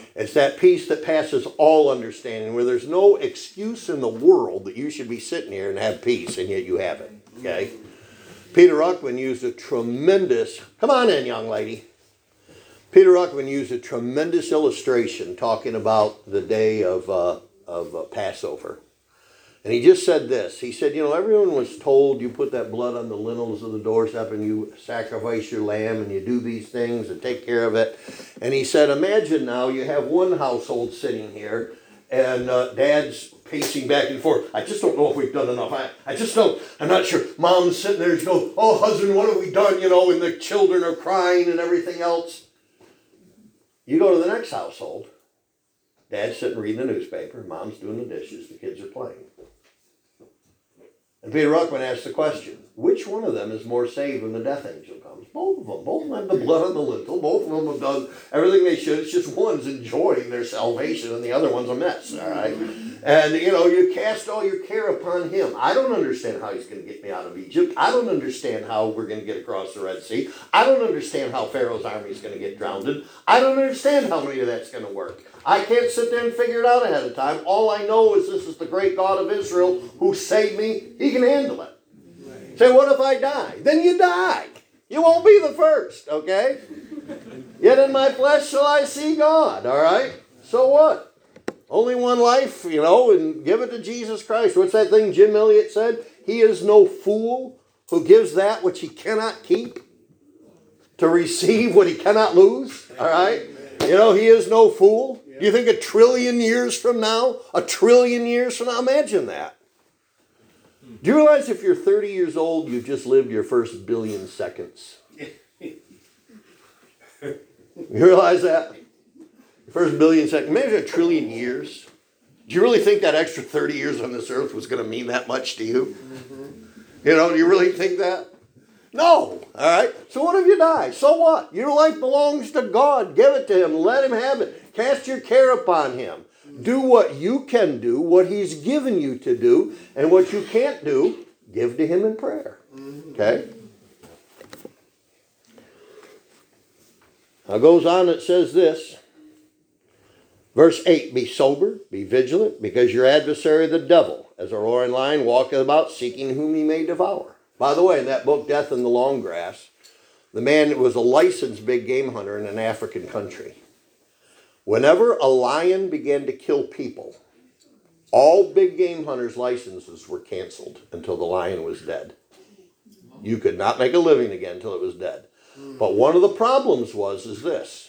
It's that peace that passes all understanding, where there's no excuse in the world that you should be sitting here and have peace, and yet you have it. Okay? Peter Ruckman used a tremendous, come on in, young lady. Peter Ruckman used a tremendous illustration talking about the day of Passover. And he just said this. He said, you know, everyone was told you put that blood on the lintels of the doorstep and you sacrifice your lamb and you do these things and take care of it. And he said, imagine now you have one household sitting here and dad's pacing back and forth. I just don't know if we've done enough. I just don't, I'm not sure. Mom's sitting there and she goes, oh, husband, what have we done? You know, and the children are crying and everything else. You go to the next household. Dad's sitting reading the newspaper. Mom's doing the dishes. The kids are playing. And Peter Ruckman asked the question, which one of them is more saved when the death angel comes? Both of them. Both of them have the blood on the lintel. Both of them have done everything they should. It's just one's enjoying their salvation and the other one's a mess. All right? And, you know, you cast all your care upon him. I don't understand how he's going to get me out of Egypt. I don't understand how we're going to get across the Red Sea. I don't understand how Pharaoh's army is going to get drowned. I don't understand how many of that's going to work. I can't sit there and figure it out ahead of time. All I know is this is the great God of Israel who saved me. He can handle it. Right. Say, what if I die? Then you die. You won't be the first, okay? Yet in my flesh shall I see God, all right? So what? Only one life, you know, and give it to Jesus Christ. What's that thing Jim Elliott said? He is no fool who gives that which he cannot keep to receive what he cannot lose, all right? You know, he is no fool. Do you think 1 trillion years from now, 1 trillion years from now, imagine that. Do you realize if you're 30 years old, you've just lived your first billion seconds? You realize that? First billion seconds. Imagine 1 trillion years. Do you really think that extra 30 years on this earth was going to mean that much to you? You know, do you really think that? No. All right. So what if you die? So what? Your life belongs to God. Give it to him. Let him have it. Cast your care upon him. Do what you can do, what he's given you to do, and what you can't do, give to him in prayer. Okay? Now it goes on, it says this. Verse 8, be sober, be vigilant, because your adversary the devil, as a roaring lion, walketh about, seeking whom he may devour. By the way, in that book, Death in the Long Grass, the man was a licensed big game hunter in an African country. Whenever a lion began to kill people, all big game hunters' licenses were canceled until the lion was dead. You could not make a living again until it was dead. But one of the problems is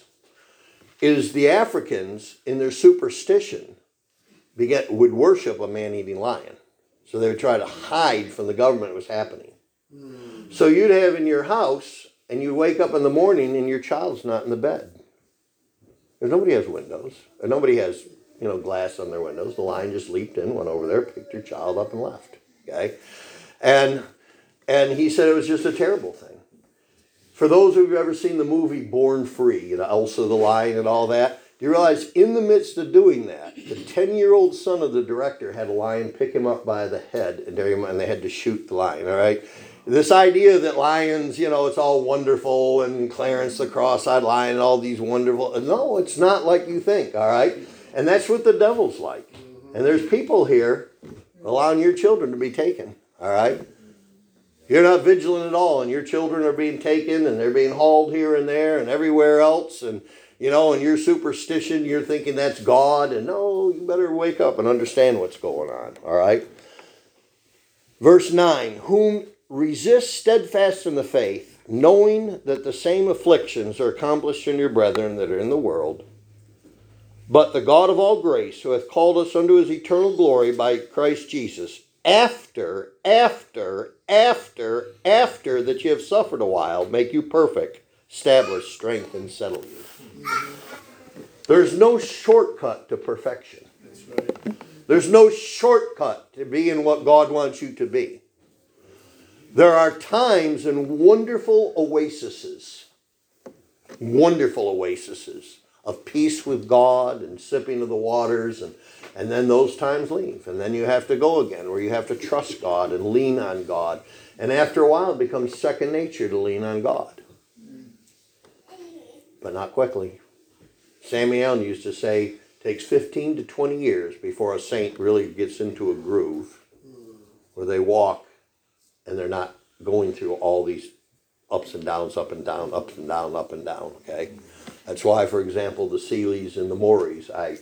the Africans, in their superstition, would worship a man-eating lion. So they would try to hide from the government what was happening. So you'd have in your house, and you wake up in the morning and your child's not in the bed. Because nobody has windows, or nobody has, glass on their windows. The lion just leaped in, went over there, picked your child up and left. Okay? And he said it was just a terrible thing. For those who've ever seen the movie Born Free, Elsa the lion and all that, do you realize in the midst of doing that, the 10-year-old son of the director had a lion pick him up by the head and they had to shoot the lion, all right? This idea that lions, it's all wonderful and Clarence the cross-eyed lion and all these wonderful... No, it's not like you think, all right? And that's what the devil's like. And there's people here allowing your children to be taken, all right? You're not vigilant at all, and your children are being taken, and they're being hauled here and there and everywhere else, and in your superstition, you're thinking that's God, and no, you better wake up and understand what's going on, all right? Verse 9, whom resist steadfast in the faith, knowing that the same afflictions are accomplished in your brethren that are in the world, but the God of all grace, who hath called us unto his eternal glory by Christ Jesus, after that you have suffered a while, make you perfect, establish, strength, and settle you. There's no shortcut to perfection. That's right. There's no shortcut to being what God wants you to be. There are times and wonderful oases of peace with God and sipping of the waters, and then those times leave. And then you have to go again, where you have to trust God and lean on God. And after a while, it becomes second nature to lean on God. But not quickly. Sammy Allen used to say, it takes 15 to 20 years before a saint really gets into a groove where they walk and they're not going through all these ups and downs, up and down, ups and down, up and down, okay? That's why, for example, the Seeleys and the Moreys, I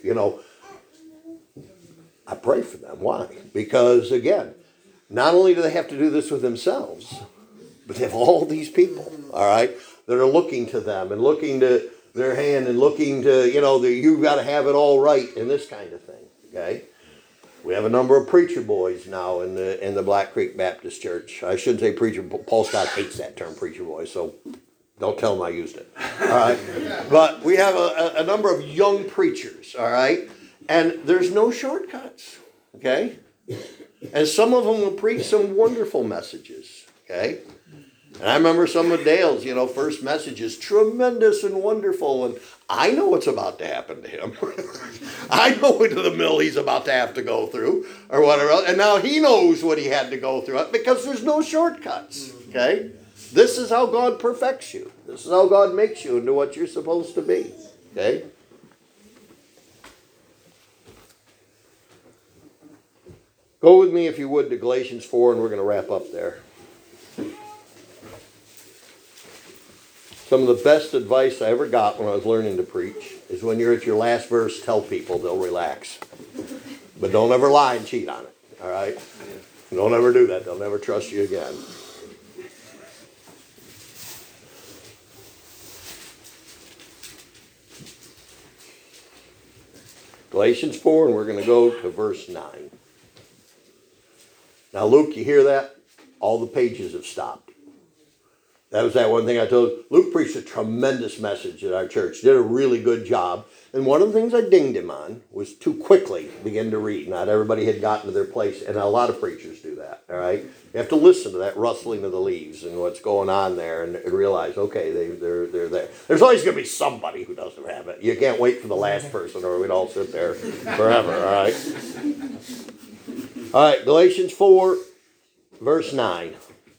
pray for them. Why? Because, again, not only do they have to do this with themselves, but they have all these people, all right, that are looking to them and looking to their hand and looking to, you've got to have it all right and this kind of thing, okay? We have a number of preacher boys now in the Black Creek Baptist Church. I shouldn't say preacher. Paul Scott hates that term, preacher boy, so don't tell him I used it. All right? But we have a number of young preachers, all right? And there's no shortcuts, okay? And some of them will preach some wonderful messages, okay? And I remember some of Dale's, first messages, tremendous and wonderful. And I know what's about to happen to him. I know into the mill he's about to have to go through or whatever else. And now he knows what he had to go through because there's no shortcuts, okay? This is how God perfects you. This is how God makes you into what you're supposed to be, okay? Go with me, if you would, to Galatians 4, and we're going to wrap up there. Some of the best advice I ever got when I was learning to preach is when you're at your last verse, tell people, they'll relax. But don't ever lie and cheat on it, all right? Don't ever do that. They'll never trust you again. Galatians 4, and we're going to go to verse 9. Now, Luke, you hear that? All the pages have stopped. That was that one thing I told you. Luke preached a tremendous message at our church. Did a really good job. And one of the things I dinged him on was too quickly begin to read. Not everybody had gotten to their place. And a lot of preachers do that. All right? You have to listen to that rustling of the leaves and what's going on there and realize, okay, they're there. There's always going to be somebody who doesn't have it. You can't wait for the last person or we'd all sit there forever. All right? All right, Galatians 4, verse 9.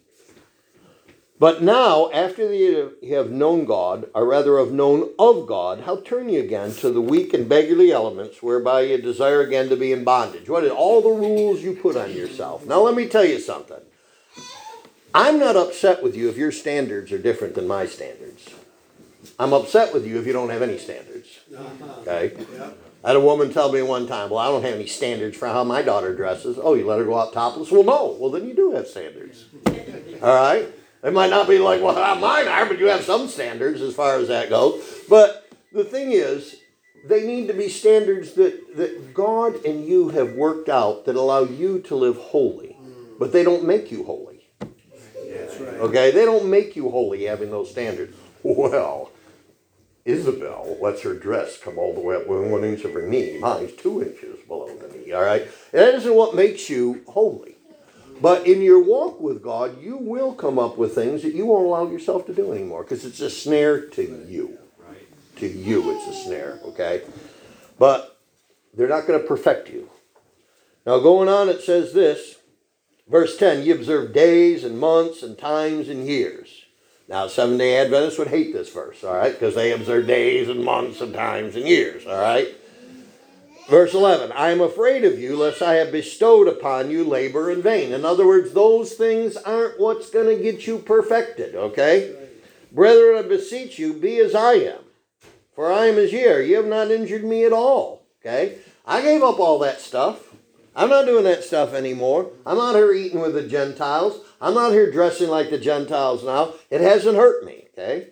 But now, after you have known God, or rather have known of God, how turn you again to the weak and beggarly elements, whereby you desire again to be in bondage? What are all the rules you put on yourself? Now let me tell you something. I'm not upset with you if your standards are different than my standards. I'm upset with you if you don't have any standards. Okay? I had a woman tell me one time, well, I don't have any standards for how my daughter dresses. Oh, you let her go out topless? Well, no. Well, then you do have standards. All right? They might not be like, well, mine are, but you have some standards as far as that goes. But the thing is, they need to be standards that God and you have worked out that allow you to live holy. But they don't make you holy. That's right. Okay? They don't make you holy having those standards. Well, Isabel lets her dress come all the way up within 1 inch of her knee. Mine's 2 inches below the knee. All right? And that isn't what makes you holy. But in your walk with God, you will come up with things that you won't allow yourself to do anymore because it's a snare to you. To you, it's a snare, okay? But they're not going to perfect you. Now, going on, it says this, verse 10, you observe days and months and times and years. Now, Seventh-day Adventists would hate this verse, all right, because they observe days and months and times and years, all right? Verse 11, I am afraid of you, lest I have bestowed upon you labor in vain. In other words, those things aren't what's going to get you perfected, okay? Brethren, I beseech you, be as I am. For I am as ye are. You have not injured me at all, okay? I gave up all that stuff. I'm not doing that stuff anymore. I'm not here eating with the Gentiles. I'm not here dressing like the Gentiles now. It hasn't hurt me, okay?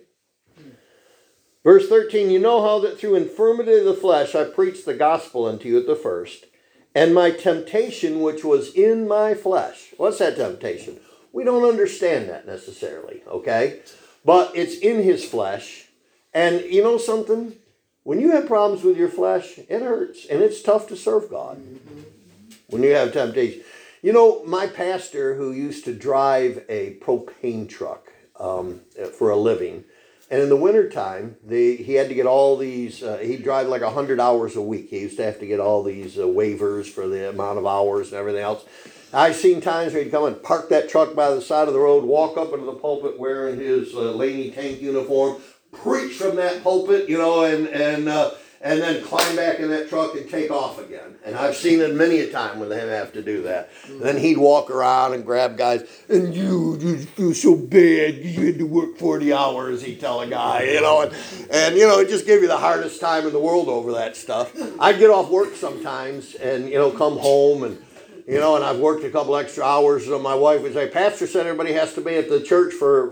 Verse 13, you know how that through infirmity of the flesh I preached the gospel unto you at the first, and my temptation which was in my flesh. What's that temptation? We don't understand that necessarily, okay? But it's in his flesh. And you know something? When you have problems with your flesh, it hurts. And it's tough to serve God when you have temptation. You know, my pastor who used to drive a propane truck for a living, and in the wintertime, he had to get all these, he'd drive like 100 hours a week. He used to have to get all these waivers for the amount of hours and everything else. I've seen times where he'd come and park that truck by the side of the road, walk up into the pulpit wearing his Laney tank uniform, preach from that pulpit, you know, and then climb back in that truck and take off again. And I've seen it many a time when they have to do that. Then he'd walk around and grab guys, and you feel so bad, you had to work 40 hours, he'd tell a guy, you know, and you know, it just give you the hardest time in the world over that stuff. I'd get off work sometimes and, you know, come home and, you know, and I've worked a couple extra hours, and my wife would say, Pastor said everybody has to be at the church for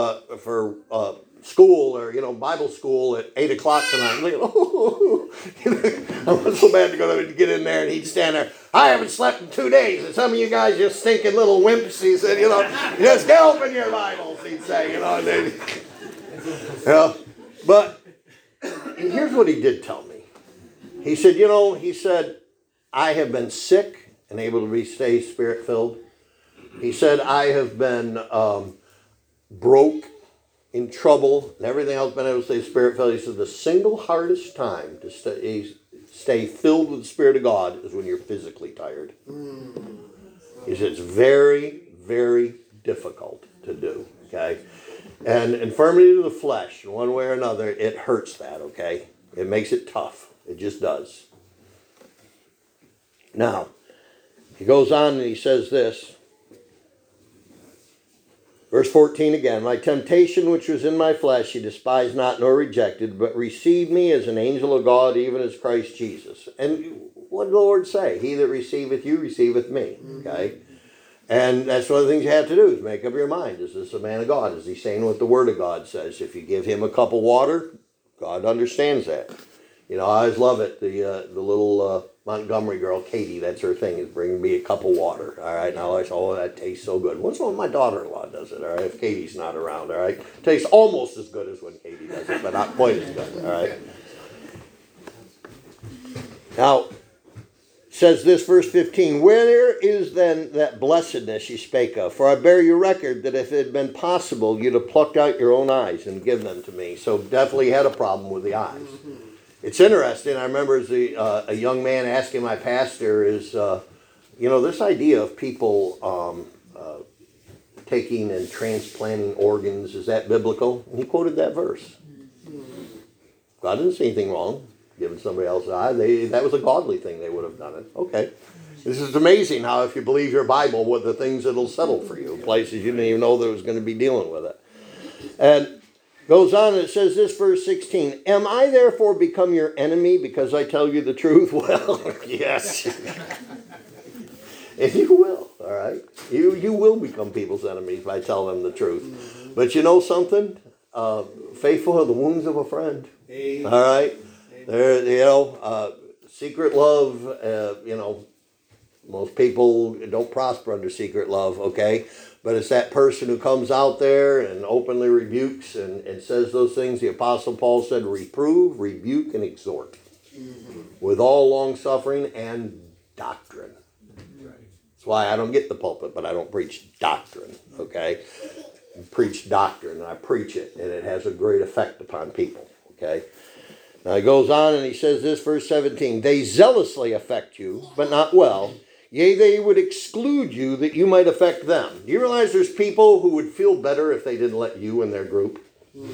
school, or, you know, Bible school at 8 o'clock tonight. I'm like, oh, I was so bad to go to get in there, and he'd stand there. I haven't slept in 2 days, and some of you guys just stinking little wimps. He said, you know, just open your Bibles, he'd say, you know. And then, you know, but and here's what he did tell me. He said, you know, I have been sick and able to stay spirit-filled. He said, I have been broke, in trouble, and everything else, been able to stay spirit-filled. He said, the single hardest time to stay filled with the Spirit of God is when you're physically tired. He said, it's very, very difficult to do, okay? And infirmity of the flesh, in one way or another, it hurts that, okay? It makes it tough. It just does. Now, he goes on and he says this. Verse 14 again, my temptation which was in my flesh, he despised not nor rejected, but received me as an angel of God, even as Christ Jesus. And what did the Lord say? He that receiveth you, receiveth me. Okay? And that's one of the things you have to do, is make up your mind. Is this a man of God? Is he saying what the Word of God says? If you give him a cup of water, God understands that. You know, I always love it. The little Montgomery girl, Katie, that's her thing, is bringing me a cup of water. All right, and I always, oh, that tastes so good. Once in a while, my daughter-in-law does it. All right, if Katie's not around. All right, tastes almost as good as when Katie does it, but not quite as good. All right. Now, it says this, verse 15. Where is then that blessedness you spake of? For I bear you record that if it had been possible, you'd have plucked out your own eyes and given them to me. So definitely had a problem with the eyes. It's interesting. I remember as a young man asking my pastor is, you know, this idea of people taking and transplanting organs, is that biblical? And he quoted that verse. God didn't see anything wrong giving somebody else an eye. That was a godly thing. They would have done it. Okay. This is amazing how if you believe your Bible, what the things it'll settle for you. Places you didn't even know there was going to be dealing with it. And goes on and it says this, verse 16. Am I therefore become your enemy because I tell you the truth? Well, yes. And you will, all right? You will become people's enemies by telling them the truth. But you know something? Faithful are the wounds of a friend. All right? There, you know, secret love, you know, most people don't prosper under secret love, okay? But it's that person who comes out there and openly rebukes and says those things. The Apostle Paul said, reprove, rebuke, and exhort. With all long suffering and doctrine. That's why I don't get the pulpit, but I don't preach doctrine, okay? I preach doctrine, and I preach it, and it has a great effect upon people, okay? Now he goes on and he says this, verse 17. They zealously affect you, but not well. Yea, they would exclude you that you might affect them. Do you realize there's people who would feel better if they didn't let you in their group?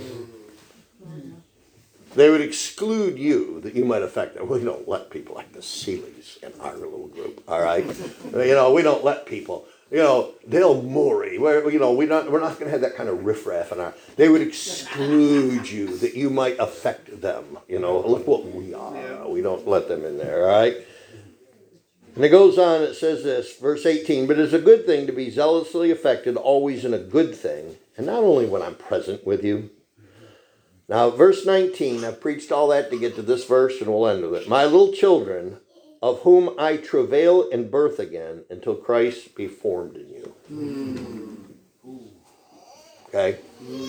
They would exclude you that you might affect them. We don't let people like the Seeleys in our little group, all right? You know, we don't let people. You know, Dale Murray, you know, we're not going to have that kind of riffraff in our. They would exclude you that you might affect them. You know, look what we are. We don't let them in there, all right? And it goes on, it says this, verse 18, but it's a good thing to be zealously affected, always in a good thing, and not only when I'm present with you. Now, verse 19, I've preached all that to get to this verse, and we'll end with it. My little children, of whom I travail in birth again, until Christ be formed in you. Okay?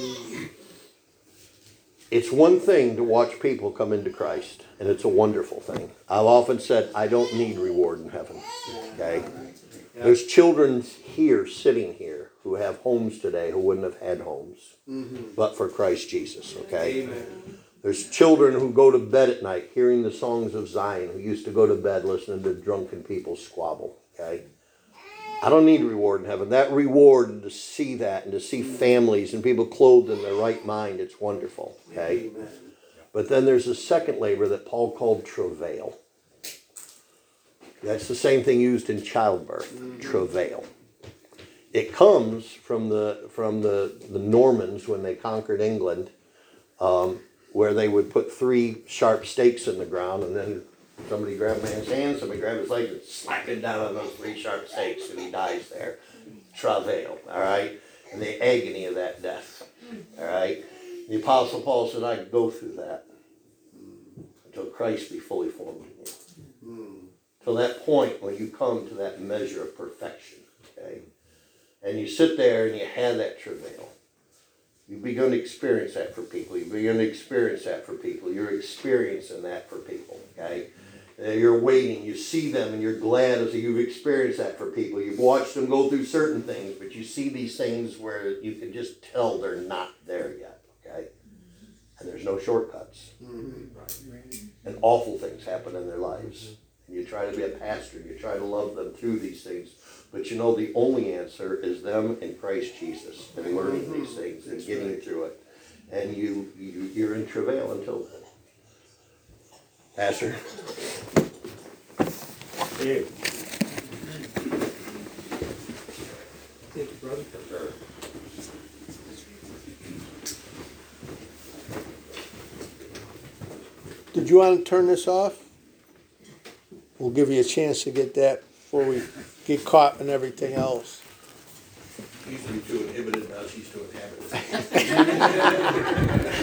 It's one thing to watch people come into Christ, and it's a wonderful thing. I've often said, I don't need reward in heaven. Okay? There's children here, sitting here, who have homes today who wouldn't have had homes, but for Christ Jesus. Okay? Amen. There's children who go to bed at night hearing the songs of Zion, who used to go to bed listening to drunken people squabble. Okay? I don't need reward in heaven. That reward, to see that and to see families and people clothed in their right mind, it's wonderful. Okay? Amen. But then there's a second labor that Paul called travail. That's the same thing used in childbirth, travail. It comes from the Normans when they conquered England, where they would put 3 sharp stakes in the ground, and then somebody grabbed a man's hand, somebody grabbed his leg, and slapped it down on those 3 sharp stakes, and he dies there. Travail, all right? And the agony of that death, all right? The Apostle Paul said, I could go through that until Christ be fully formed in you. Till that point when you come to that measure of perfection, okay? And you sit there and you have that travail. You've begun to experience that for people. You've begun to experience that for people. You're experiencing that for people, okay? You're waiting, you see them, and you're glad as you've experienced that for people. You've watched them go through certain things, but you see these things where you can just tell they're not there yet, okay? And there's no shortcuts. And awful things happen in their lives. And you try to be a pastor, you try to love them through these things. But you know the only answer is them in Christ Jesus and learning these things and getting through it. And you're in travail until then. Pastor? Hey. Thank you, brother. Did you want to turn this off? We'll give you a chance to get that before we get caught in everything else. Usually too inhibited, now she's too inhabited.